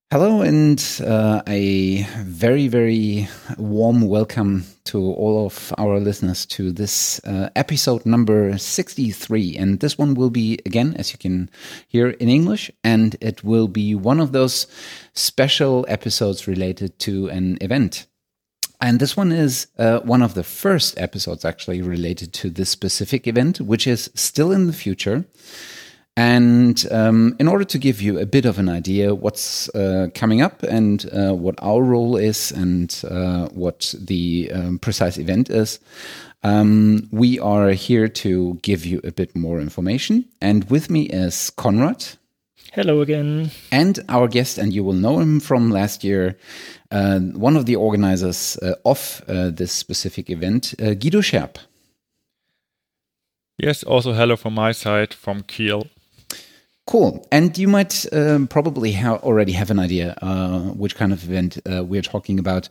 Hello, and a very, very warm welcome to all of our listeners to this episode number 63. And this one will be, again, as you can hear, in English, and it will be one of those special episodes related to an event. And this one is one of the first episodes actually related to this specific event, which is still in the future. And in order to give you a bit of an idea what's coming up and what our role is and what the precise event is, we are here to give you a bit more information. And with me is Konrad. Hello again. And our guest, and you will know him from last year, one of the organizers of this specific event, Guido Scherp. Yes, also hello from my side, from Kiel. Cool. And you might probably already have an idea which kind of event we're talking about.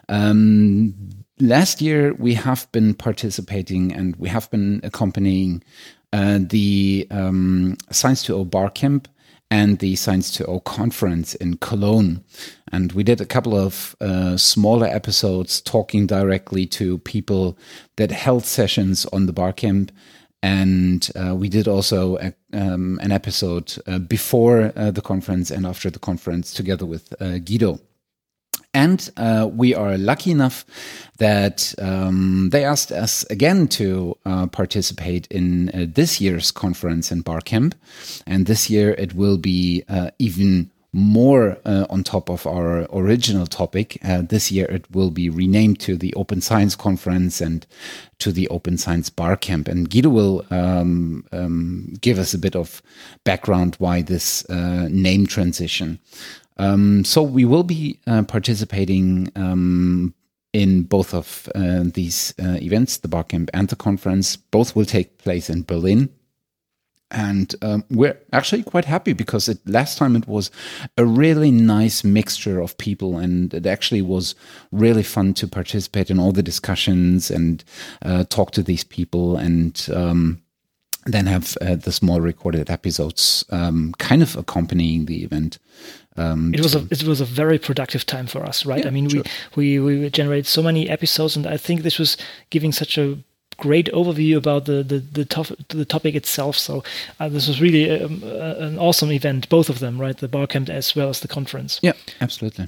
Last year, we have been participating and we have been accompanying the Science 2.0 Barcamp and the Science 2.0 conference in Cologne. And we did a couple of smaller episodes talking directly to people that held sessions on the Barcamp. And we did also an episode before the conference and after the conference together with Guido. And we are lucky enough that they asked us again to participate in this year's conference in Barcamp. And this year it will be even more on top of our original topic. This year it will be renamed to the Open Science Conference and to the Open Science Barcamp. And Guido will give us a bit of background why this name transition. So we will be participating in both of these events, the Barcamp and the conference. Both will take place in Berlin. And we're actually quite happy because last time it was a really nice mixture of people, and it actually was really fun to participate in all the discussions and talk to these people and then have the small recorded episodes kind of accompanying the event. It was a very productive time for us, right? Yeah, I mean, sure. we generated so many episodes, and I think this was giving such a great overview about the topic itself. So this was really an awesome event, both of them, right? The Barcamp as well as the conference. Yeah, absolutely.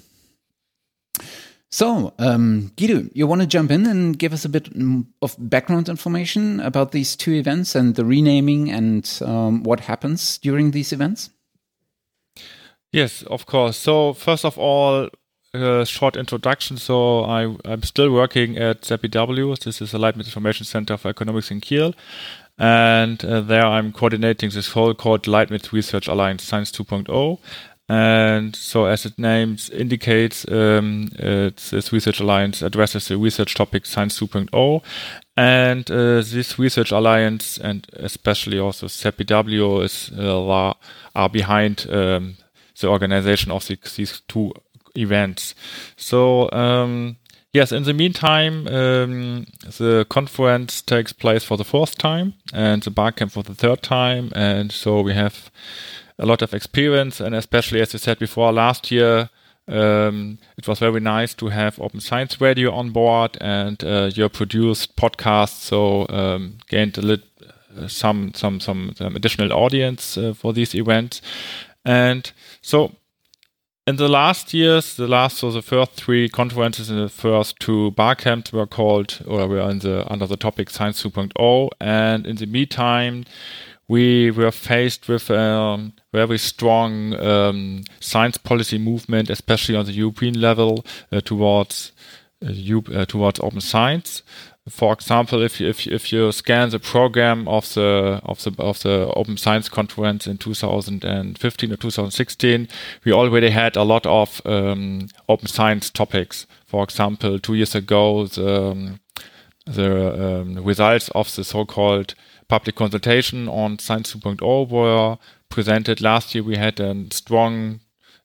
So, Guido, you want to jump in and give us a bit of background information about these two events and the renaming and what happens during these events? Yes, of course. So first of all, a short introduction. So I'm still working at ZBW. This is the Leibniz Information Center for Economics in Kiel. And there I'm coordinating this whole called Leibniz Research Alliance Science 2.0. And so as its name indicates, this research alliance addresses the research topic Science 2.0. And this research alliance, and especially also ZBW, are behind the organization of these two events. So yes, in the meantime, the conference takes place for the fourth time and the Barcamp for the third time. And so we have a lot of experience, and especially, as you said before, last year, it was very nice to have Open Science Radio on board and your produced podcast. So gained some additional audience for these events. And so in the last years, the first three conferences and the first two Barcamps were under the topic Science 2.0. And in the meantime, we were faced with a very strong science policy movement, especially on the European level, towards open science. For example, if you scan the program of the Open Science Conference in 2015 or 2016, we already had a lot of open science topics. For example, 2 years ago, the results of the so-called public consultation on Science 2.0 were presented. Last year, we had a strong.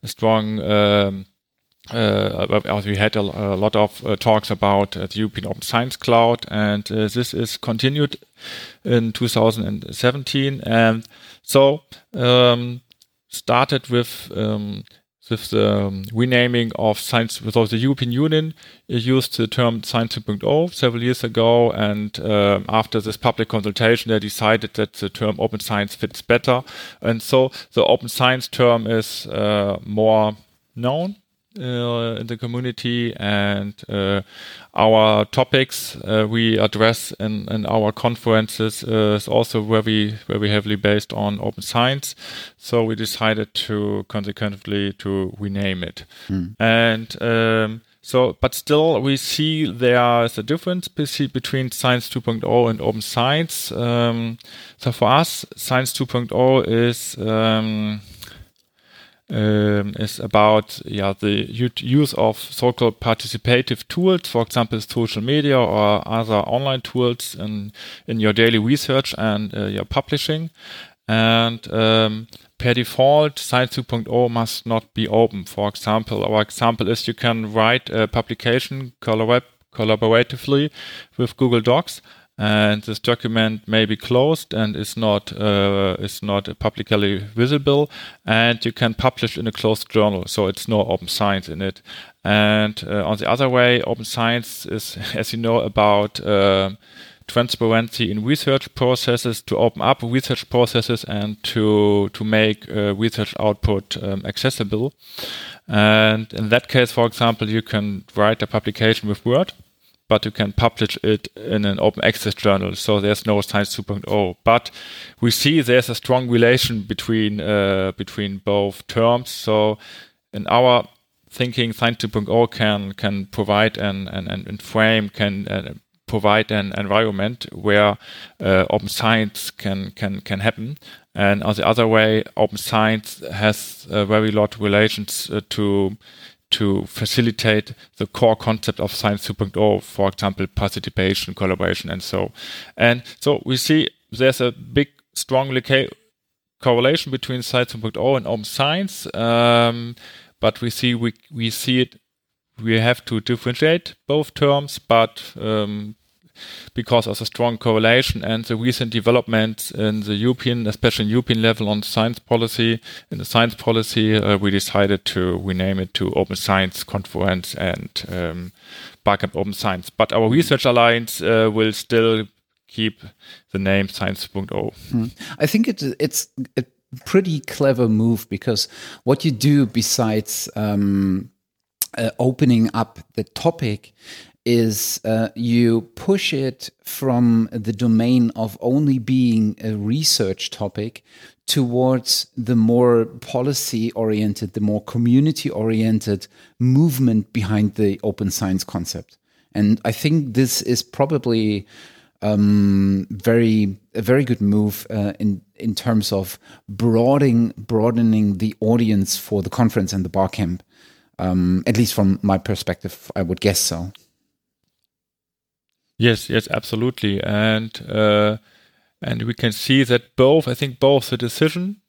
We had a lot of talks about the European Open Science Cloud, and this is continued in 2017. And so started with with the renaming of science. So the European Union used the term Science 2.0 several years ago, and after this public consultation, they decided that the term open science fits better, and so the open science term is more known in the community, and our topics we address in our conferences is also very heavily based on open science. So we decided to consequently to rename it. And but still we see there is a difference between Science 2.0 and open science. So for us, Science 2.0 is about the use of so-called participative tools, for example, social media or other online tools in your daily research and your publishing. And per default, Science 2.0 must not be open. For example, our example is you can write a publication collaboratively with Google Docs, and this document may be closed and is not publicly visible, and you can publish in a closed journal, so it's no open science in it. And on the other way, open science is, as you know, about transparency in research processes, to open up research processes and to make research output accessible. And in that case, for example, you can write a publication with Word, but you can publish it in an open access journal. So there's no Science 2.0. But we see there's a strong relation between both terms. So in our thinking, Science 2.0 can provide and frame, can provide an environment where open science can happen. And on the other way, open science has very lot of relations to facilitate the core concept of Science 2.0, for example, participation, collaboration, and so. And so we see there's a big, strong correlation between Science 2.0 and open science, but we see it. We have to differentiate both terms, but because of the strong correlation and the recent developments in the European, especially European level on science policy, we decided to rename it to Open Science Conference and Barcamp Open Science. But our research alliance will still keep the name Science 2.0. I think it's a pretty clever move, because what you do besides opening up the topic is you push it from the domain of only being a research topic towards the more policy-oriented, the more community-oriented movement behind the open science concept. And I think this is probably a very good move in terms of broadening the audience for the conference and the Barcamp. At least from my perspective, I would guess so. Yes, absolutely, and we can see that both the decision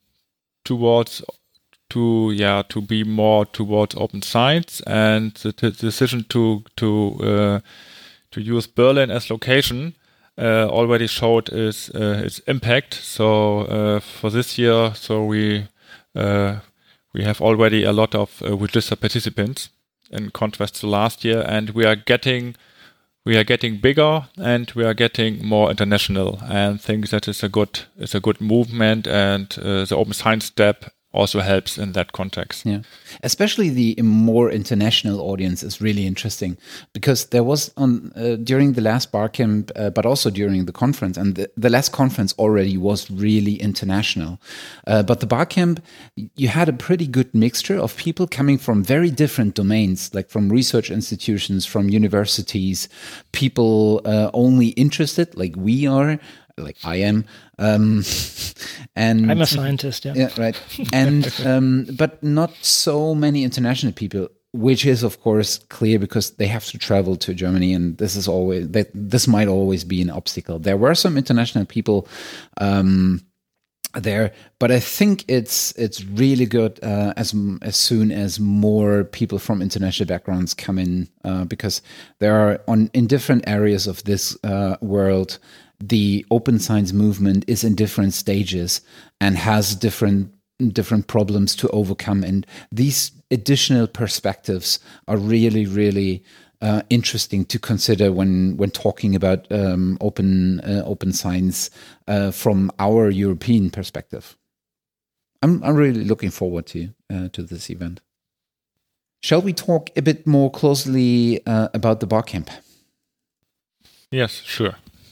to be more towards open science and the decision to use Berlin as location already showed its impact. So for this year, we have already a lot of registered participants in contrast to last year, and we are getting bigger and we are getting more international, and think that is a good movement, and the open science step also helps in that context. Yeah, especially the more international audience is really interesting, because there was during the last Barcamp, but also during the conference, and the last conference already was really international. But the Barcamp, you had a pretty good mixture of people coming from very different domains, like from research institutions, from universities, people only interested, like we are, like I am, and I'm a scientist, yeah, right, and but not so many international people, which is of course clear, because they have to travel to Germany, and this might always be an obstacle. There were some international people there, but I think it's really good as soon as more people from international backgrounds come in, because there are in different areas of this world, the open science movement is in different stages and has different problems to overcome, and these additional perspectives are really, really interesting to consider when talking about open science from our European perspective. I'm really looking forward to this event. Shall we talk a bit more closely about the Barcamp? Yes, sure.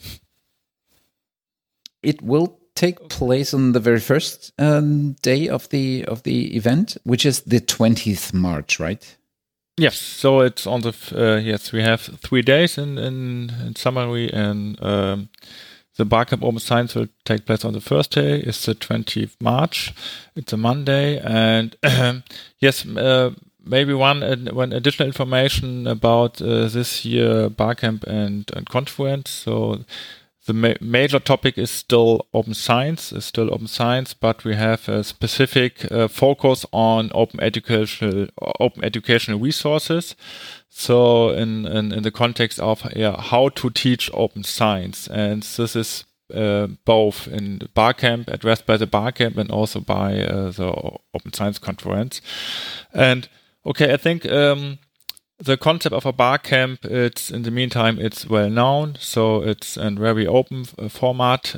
It will take place on the very first day of the event, which is the 20th March, right? Yes, so it's on the yes. We have 3 days in summary, and the Barcamp Open Science will take place on the first day. It's the 20th March. It's a Monday, and yes, maybe one additional information about this year Barcamp and conference. So the major topic is still open science, but we have a specific focus on open educational resources. So in the context of how to teach open science, and this is both in the Barcamp, addressed by the Barcamp, and also by the Open Science Conference. And okay, I think the concept of a Barcamp, it's in the meantime, it's well known. So it's a very open format.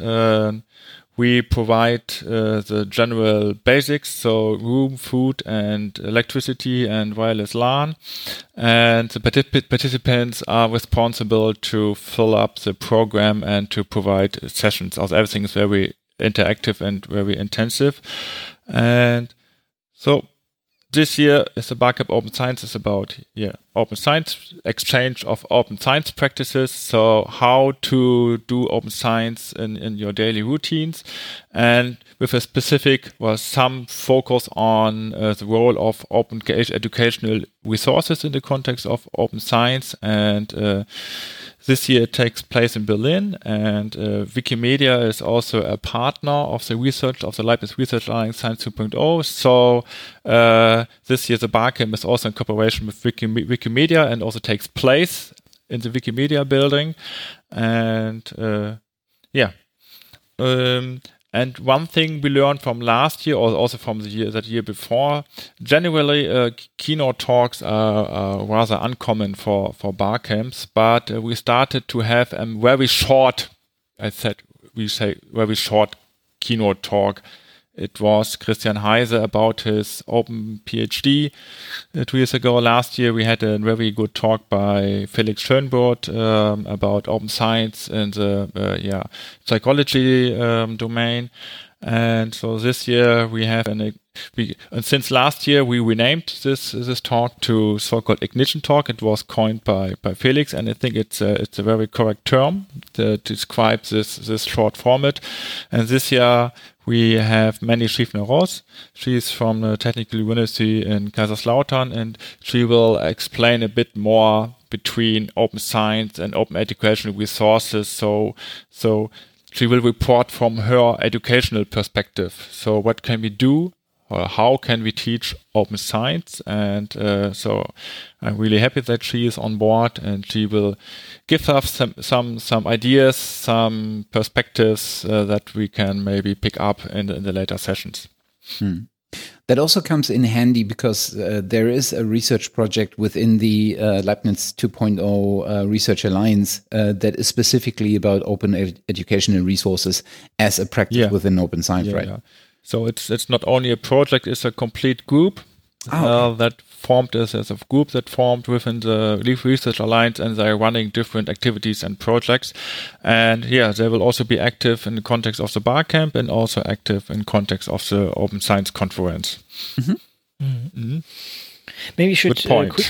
We provide the general basics, so room, food, and electricity, and wireless LAN. And the participants are responsible to fill up the program and to provide sessions. Also, everything is very interactive and very intensive. And so this year is the Barcamp Open Science is about open science, exchange of open science practices. So how to do open science in your daily routines, and with a specific some focus on the role of open educational resources in the context of open science. And this year it takes place in Berlin, and Wikimedia is also a partner of the research of the Leibniz Research Alliance Science 2.0. So this year the Barcamp is also in cooperation with Wikimedia and also takes place in the Wikimedia building. And and one thing we learned from last year, or also from the year before, generally keynote talks are rather uncommon for Barcamps, but we started to have a very short keynote talk. It was Christian Heise about his open PhD 2 years ago. Last year we had a very good talk by Felix Schönbrot about open science in the psychology domain. And so this year we have and since last year we renamed this talk to so-called Ignition Talk. It was coined by Felix, and I think it's a very correct term to describe this short format. And this year we have Mandy Schiefner-Ross. She's from the Technical University in Kaiserslautern, and she will explain a bit more between open science and open educational resources. So she will report from her educational perspective. So what can we do, or how can we teach open science? And so I'm really happy that she is on board, and she will give us some ideas, some perspectives that we can maybe pick up in the later sessions. That also comes in handy because there is a research project within the Leibniz 2.0 Research Alliance that is specifically about open educational resources as a practice within open science, right? Yeah. So it's not only a project; it's a complete group that formed as a group that formed within the Leaf Research Alliance, and they're running different activities and projects. And they will also be active in the context of the Barcamp and also active in context of the Open Science Conference. Maybe you should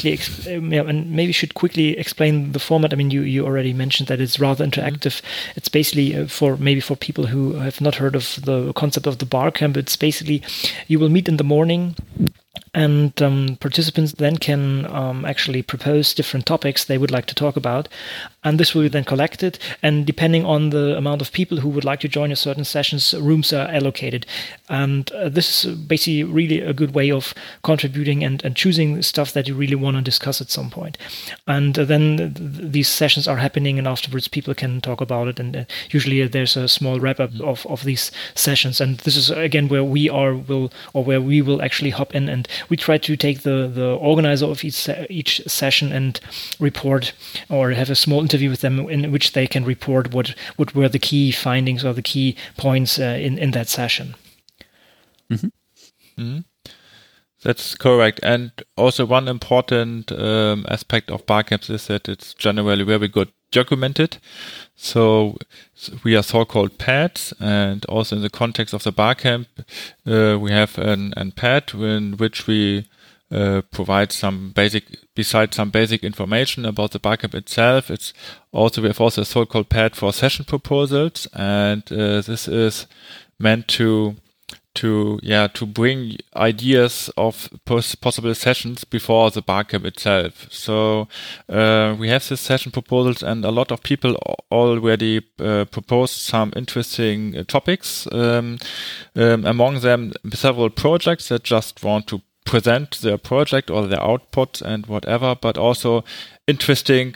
quickly explain the format. I mean, you already mentioned that it's rather interactive. It's basically for people who have not heard of the concept of the Barcamp. It's basically you will meet in the morning, and participants then can actually propose different topics they would like to talk about, and this will be then collected. And depending on the amount of people who would like to join a certain sessions, rooms are allocated. And this is basically really a good way of contributing and choosing stuff that you really want to discuss at some point. And then these sessions are happening, and afterwards people can talk about it. And usually there's a small wrap up of these sessions. And this is again where we will actually hop in and we try to take the organizer of each session and report, or have a small interview with them in which they can report what were the key findings or the key points in that session. Mm-hmm. Mm-hmm. That's correct. And also one important aspect of Barcamps is that it's generally very good documented. So we are so-called PADs, and also in the context of the Barcamp, we have an PAD in which we provide besides some basic information about the Barcamp itself. We have also a so-called PAD for session proposals, and this is meant to bring ideas of possible sessions before the Barcamp itself. So we have these session proposals, and a lot of people already proposed some interesting topics. Among them, several projects that just want to present their project or their output and whatever, but also interesting.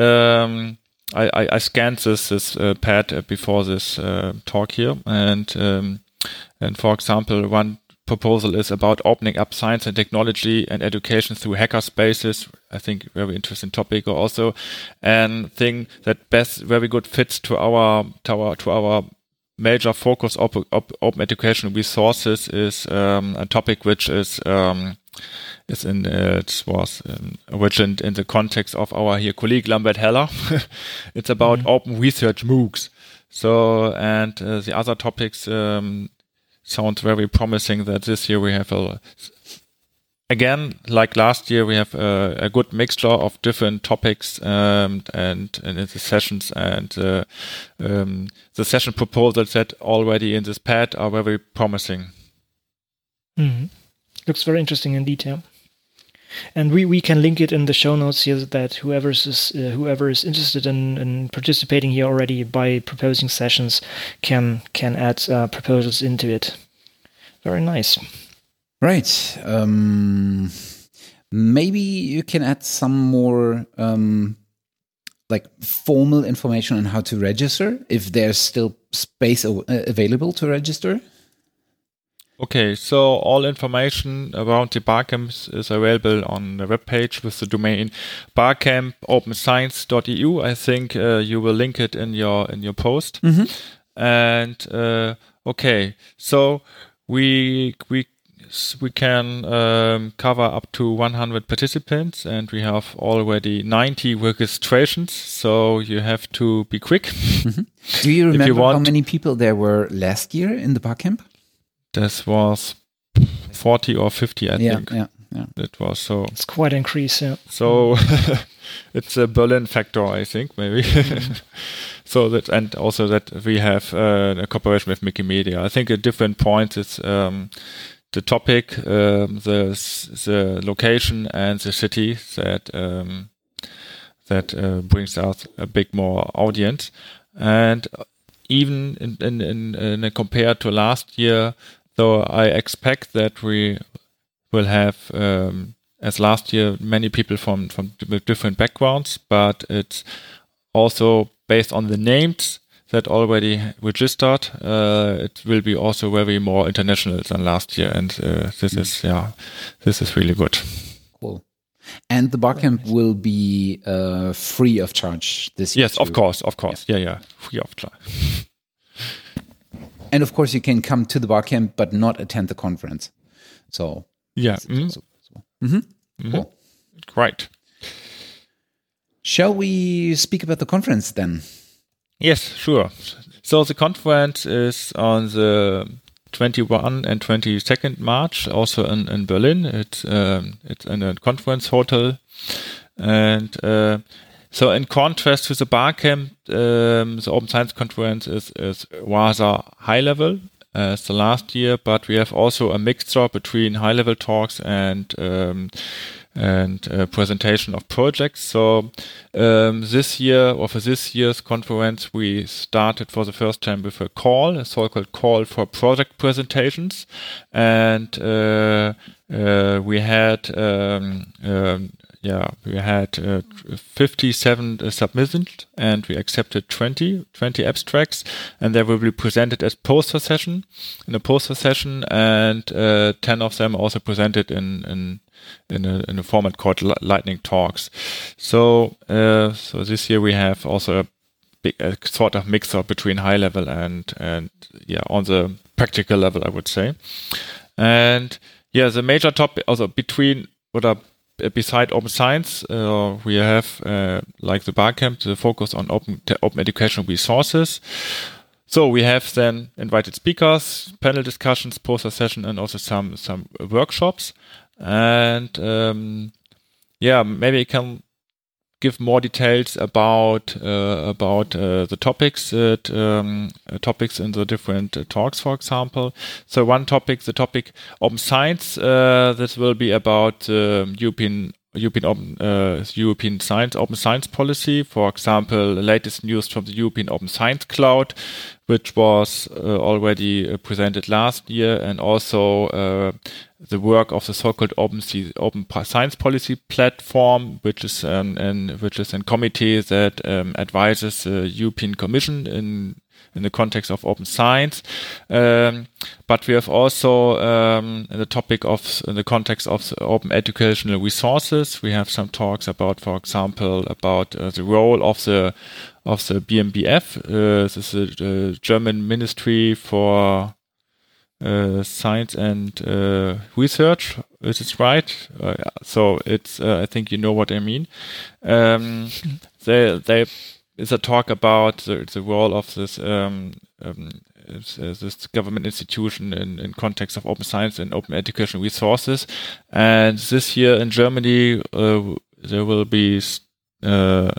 I scanned this pad before this talk here, and for example, one proposal is about opening up science and technology and education through hacker spaces. I think very interesting topic. Or also, and thing that very good fits to our major focus open education resources is a topic which was origined in the context of our colleague Lambert Heller. It's about open research MOOCs. So, and the other topics sound very promising. That this year we have again, like last year, we have a good mixture of different topics and in the sessions, and the session proposals that already in this pad are very promising. Mm-hmm. Looks very interesting in detail. And we can link it in the show notes here, that whoever is interested in participating here already by proposing sessions can add proposals into it. Very nice. Right. Maybe you can add some more formal information on how to register, if there's still space available to register. Okay, so all information around the Barcamps is available on the webpage with the domain barcamp.openscience.eu. I think you will link it in your post. Mm-hmm. And okay, so we can cover up to 100 participants, and we have already 90 registrations. So you have to be quick. Mm-hmm. Do you remember how many people there were last year in the Barcamp? This was 40 or 50, I think. Yeah. It was so. It's quite an increase, yeah. So it's a Berlin factor, I think, maybe. Mm-hmm. So that, and also that we have a cooperation with Wikimedia. I think at different points it's the topic, the location, and the city that brings us a big more audience. And even in compared to last year, though, I expect that we will have, as last year, many people from different backgrounds, but it's also based on the names that already registered. It will be also very more international than last year, and this is really good. Cool. And the Barcamp will be free of charge this year. Yes, of course. Yeah, free of charge. And of course, you can come to the Barcamp but not attend the conference. So yeah, Cool. Great. Shall we speak about the conference then? Yes, sure. So the conference is on the 21 and 22nd March, also in Berlin. It's in a conference hotel, and so in contrast to the Barcamp, the Open Science Conference is rather high level as the last year, but we have also a mixture between high level talks and presentation of projects. So this year, or for this year's conference, we started for the first time with a so-called call for project presentations, and we had we had 57 submissions, and we accepted 20 abstracts, and they will be presented as poster session in a poster session, and 10 of them also presented in a format called Lightning Talks. So this year we have also a sort of mixer between high level and on the practical level, I would say. And the major topic also beside open science, we have like the Barcamp, the focus on open educational resources. So we have then invited speakers, panel discussions, poster session, and also some workshops. And maybe you can give more details about the topics in the different talks, for example. So one topic, the topic open science, this will be about European science, open science policy. For example, the latest news from the European Open Science Cloud, which was already presented last year, and also the work of the so-called Open Science Policy Platform, which is a committee that advises the European Commission in the context of open science. But we have also in the context of open educational resources, we have some talks about, for example, the role of the BMBF. This is the German Ministry for Science and Research. Is this right? So it's I think you know what I mean. They is a talk about the role of this government institution in context of open science and open educational resources. And this year in Germany, there will be I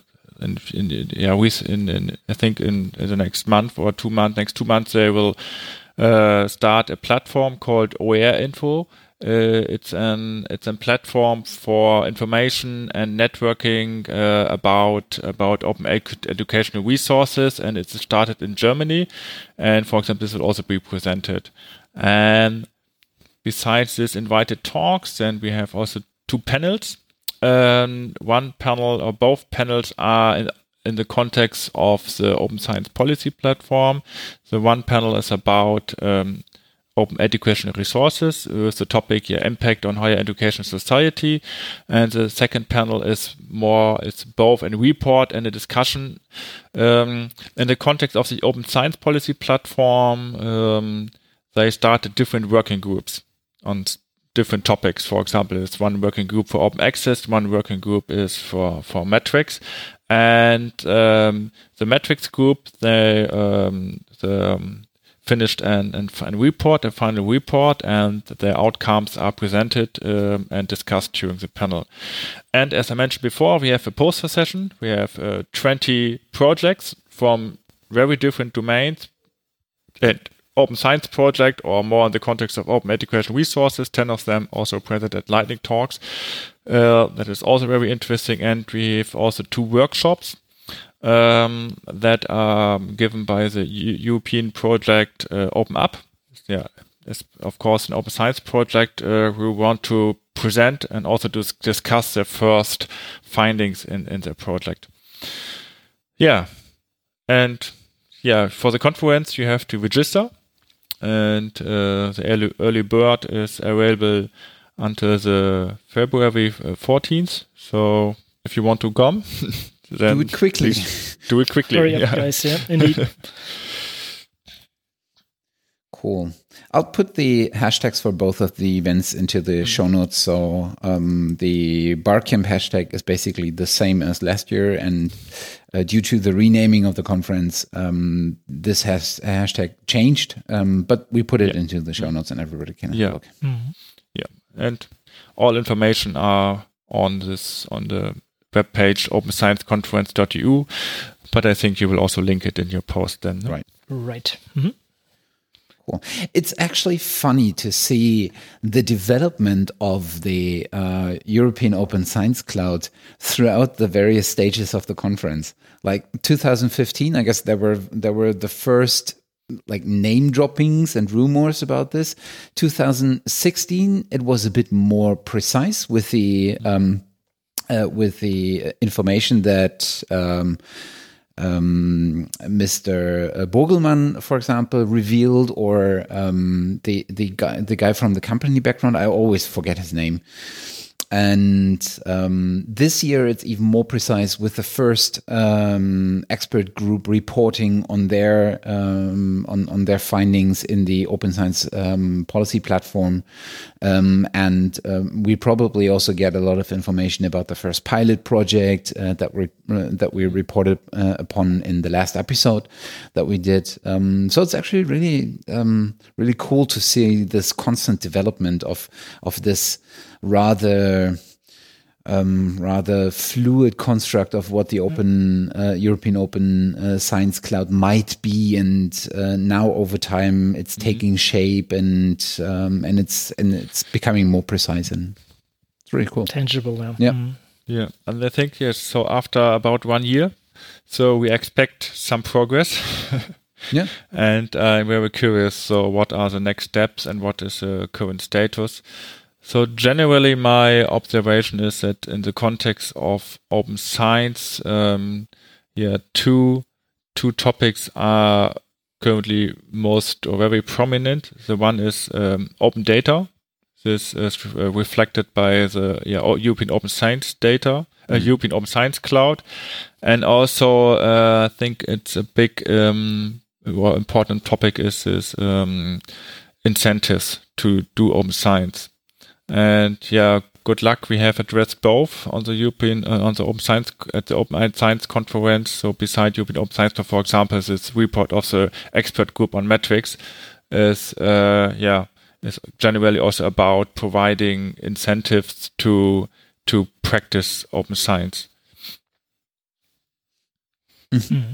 think in the next month or 2 months, next 2 months, they will start a platform called OER Info. It's a platform for information and networking about open educational resources, and it's started in Germany. And for example, this will also be presented. And besides this invited talks, then we have also 2 panels. One panel or both panels are in the context of the Open Science Policy Platform. The one panel is about open educational resources with the topic impact on higher education society, and the second panel is it's both a report and a discussion in the context of the Open Science Policy Platform. They started different working groups on different topics. For example, there's one working group for open access, one working group is for metrics, and the metrics group they finished a final report, and the outcomes are presented and discussed during the panel. And as I mentioned before, we have a poster session. We have 20 projects from very different domains. And open science project, or more in the context of open educational resources, 10 of them also presented at Lightning Talks. That is also very interesting. And we have also 2 workshops that are given by the European project Open Up. It's of course an open science project who want to present and also discuss their first findings in their project. And for the conference you have to register, and the early bird is available until the February 14th. So if you want to come, then do it quickly. Do it quickly. Hurry up, guys. Yeah, indeed. Cool. I'll put the hashtags for both of the events into the show notes. So the Barcamp hashtag is basically the same as last year, and due to the renaming of the conference, this hashtag changed, but we put it into the show notes and everybody can have a look. Mm-hmm. And all information are on the webpage openscienceconference.eu, but I think you will also link it in your post then. Right. Mm-hmm. Cool. It's actually funny to see the development of the European Open Science Cloud throughout the various stages of the conference. Like 2015, I guess there were the first like name droppings and rumors about this. 2016, it was a bit more precise with the with the information that Mr. Bogelmann, for example, revealed, or the guy from the company background. I always forget his name. And this year it's even more precise, with the first expert group reporting on their findings in the Open Science policy platform, and we probably also get a lot of information about the first pilot project that we reported upon in the last episode that we did. So it's actually really cool to see this constant development of this rather fluid construct of what the European Open Science Cloud might be, and now over time it's taking shape, and it's becoming more precise, and it's really cool, tangible now. Yeah, yeah, and I think yes. So after about 1 year, so we expect some progress. Yeah, and I'm very curious. So what are the next steps, and what is the current status? So generally, my observation is that in the context of open science, two topics are currently most or very prominent. The one is open data. This is reflected by the European Open Science data, European Open Science Cloud, and also I think it's a big or important topic is this incentives to do open science. And good luck. We have addressed both on the European on the Open Science at the Open Science Conference. So beside European Open Science, for example, this report of the expert group on metrics is generally also about providing incentives to practice open science. Mm-hmm.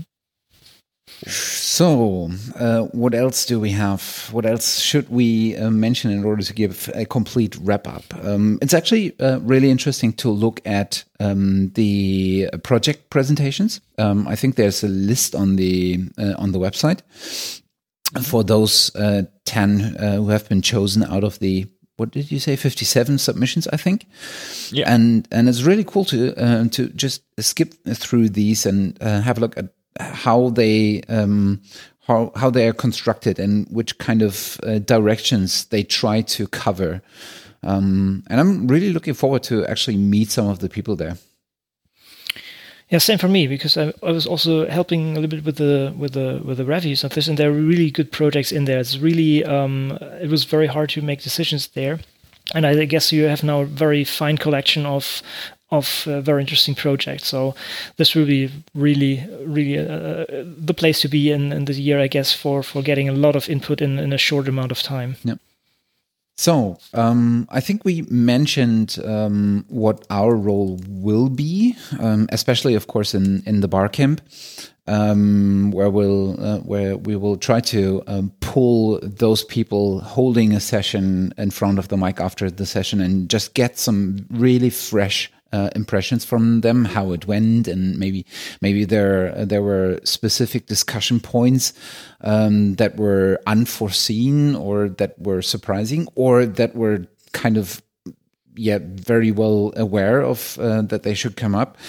So, what else do we have? What else should we mention in order to give a complete wrap up? It's actually really interesting to look at the project presentations. I think there's a list on the website for those 10 who have been chosen out of the, what did you say, 57 submissions, I think. Yeah, and it's really cool to just skip through these and have a look at how they are constructed and which kind of directions they try to cover, and I'm really looking forward to actually meet some of the people there. Yeah, same for me, because I was also helping a little bit with the reviews of this, and there are really good projects in there. It's really it was very hard to make decisions there, and I guess you have now a very fine collection of very interesting projects. So this will be really the place to be in the year, I guess, for getting a lot of input in a short amount of time. Yeah. So I think we mentioned what our role will be, especially, of course, in the Barcamp, where we will try to pull those people holding a session in front of the mic after the session and just get some really fresh impressions from them, how it went, and maybe there were specific discussion points that were unforeseen, or that were surprising, or that were kind of very well aware of that they should come up.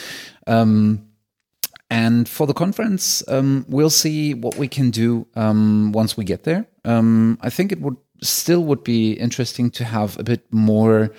And for the conference, we'll see what we can do once we get there. I think it would be interesting to have a bit more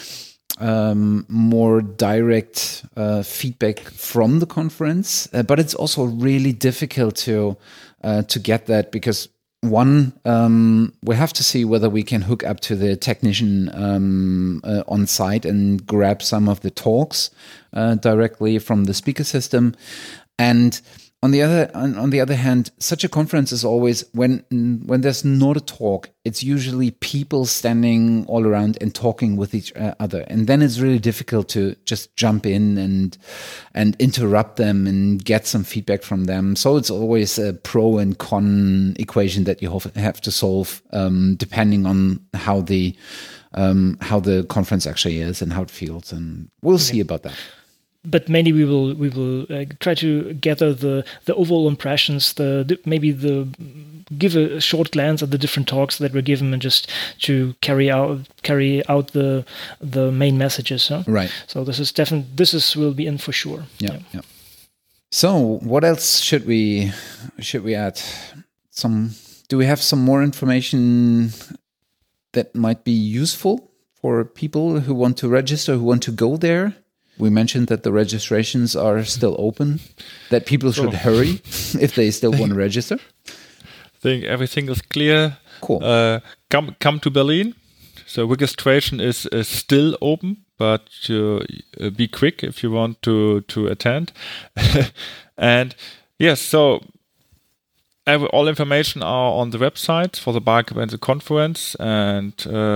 direct feedback from the conference, but it's also really difficult to get that, because one, we have to see whether we can hook up to the technician on site and grab some of the talks directly from the speaker system. And on the other hand, such a conference is always, when there's not a talk, it's usually people standing all around and talking with each other, and then it's really difficult to just jump in and interrupt them and get some feedback from them. So it's always a pro and con equation that you have to solve, depending on how the conference actually is and how it feels, and we'll see about that. but mainly we will try to gather the overall impressions, maybe give a short glance at the different talks that were given, and just to carry out the main messages. Huh? Right. So will be in for sure. Yeah. So what else should we add? Do we have some more information that might be useful for people who want to register, who want to go there? We mentioned that the registrations are still open, that people should hurry if they still want to register. I think everything is clear. Cool. Come to Berlin. So registration is still open, but be quick if you want to attend. And yes, so all information are on the website for the Barcamp and the conference. And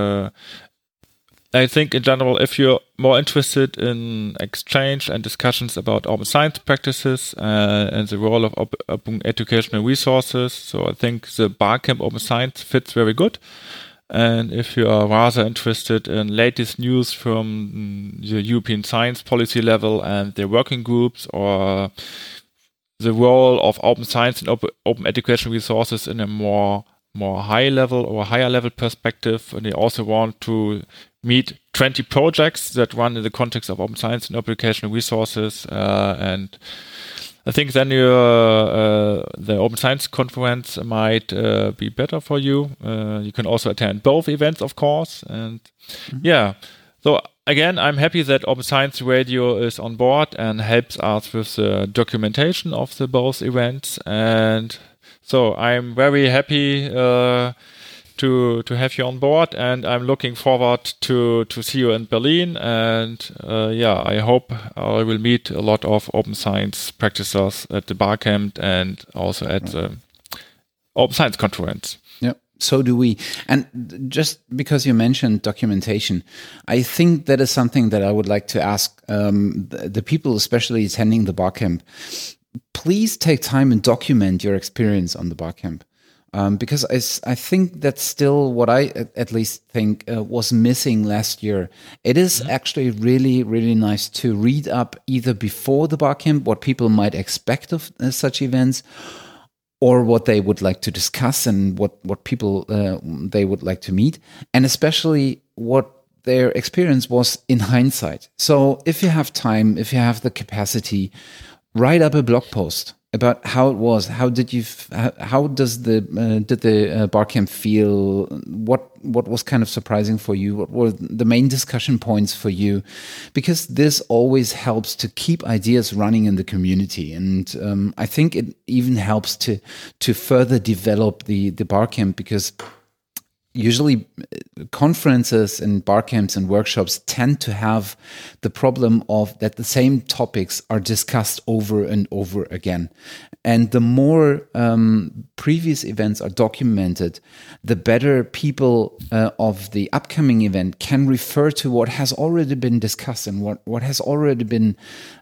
I think in general, if you're more interested in exchange and discussions about open science practices and the role of open educational resources, so I think the Barcamp Open Science fits very good. And if you are rather interested in latest news from the European science policy level and their working groups, or the role of open science and open educational resources in a more high level or higher level perspective, and they also want to meet 20 projects that run in the context of open science and open educational resources, and I think then the Open Science Conference might be better for you. You can also attend both events, of course. And so again, I'm happy that Open Science Radio is on board and helps us with the documentation of the both events. And so I'm very happy to have you on board, and I'm looking forward to see you in Berlin. And I hope I will meet a lot of open science practitioners at the Barcamp and also at the Open Science Conference. Yeah, so do we. And just because you mentioned documentation, I think that is something that I would like to ask the people, especially attending the Barcamp. Please take time and document your experience on the Barcamp. Because I think that's still what I at least think was missing last year. It is actually really, really nice to read up either before the Barcamp what people might expect of such events, or what they would like to discuss and what people they would like to meet, and especially what their experience was in hindsight. So if you have time, if you have the capacity, write up a blog post about how it was. How did the Barcamp feel? What was kind of surprising for you? What were the main discussion points for you? Because this always helps to keep ideas running in the community, and I think it even helps to further develop the Barcamp, because usually conferences and Barcamps and workshops tend to have the problem of that the same topics are discussed over and over again. And the more previous events are documented, the better people of the upcoming event can refer to what has already been discussed and what has already been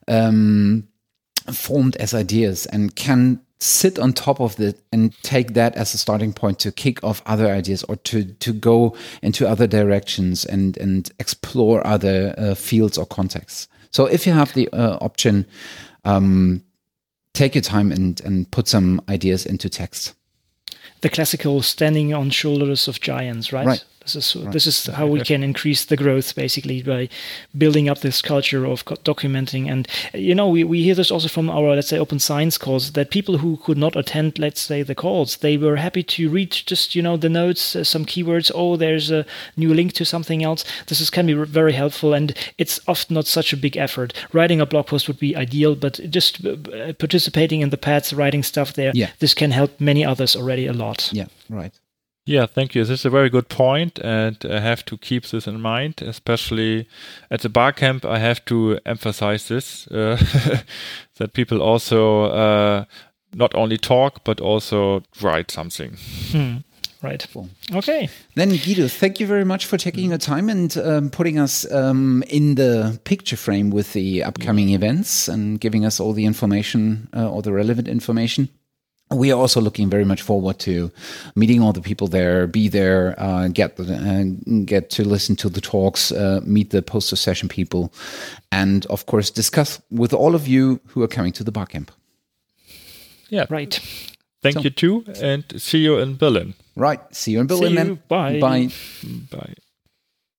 formed as ideas, and can sit on top of it and take that as a starting point to kick off other ideas, or to go into other directions and explore other fields or contexts. So if you have the option, take your time and put some ideas into text. The classical standing on shoulders of giants, right? This is how we can increase the growth, basically, by building up this culture of documenting. And we hear this also from our, let's say, open science calls, that people who could not attend, let's say, the calls, they were happy to read just the notes, some keywords. Oh, there's a new link to something else. Can be very helpful, and it's often not such a big effort. Writing a blog post would be ideal, but just participating in the pads, writing stuff there, this can help many others already a lot. Yeah, right. Yeah, thank you. This is a very good point, and I have to keep this in mind, especially at the Barcamp. I have to emphasize this, that people also not only talk, but also write something. Right. Okay. Then Guido, thank you very much for taking your time and putting us in the picture frame with the upcoming events and giving us all the information, all the relevant information. we are also looking very much forward to meeting all the people there, be there, get to listen to the talks, meet the poster session people, and of course discuss with all of you who are coming to the Barcamp. Yeah, right. Thank you too, and see you in Berlin. Right, see you in Berlin. See you. Bye. Bye. Bye.